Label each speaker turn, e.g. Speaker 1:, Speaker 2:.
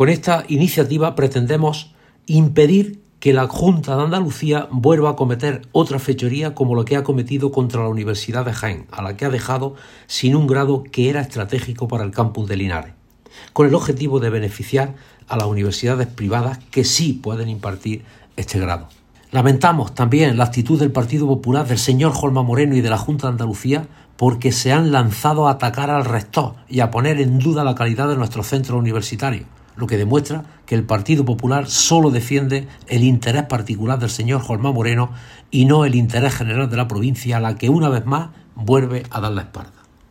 Speaker 1: Con esta iniciativa pretendemos impedir que la Junta de Andalucía vuelva a cometer otra fechoría como lo que ha cometido contra la Universidad de Jaén, a la que ha dejado sin un grado que era estratégico para el campus de Linares, con el objetivo de beneficiar a las universidades privadas que sí pueden impartir este grado. Lamentamos también la actitud del Partido Popular, del señor Juanma Moreno y de la Junta de Andalucía, porque se han lanzado a atacar al rector y a poner en duda la calidad de nuestros centros universitarios, lo que demuestra que el Partido Popular solo defiende el interés particular del señor Juanma Moreno y no el interés general de la provincia, a la que una vez más vuelve a dar la espalda.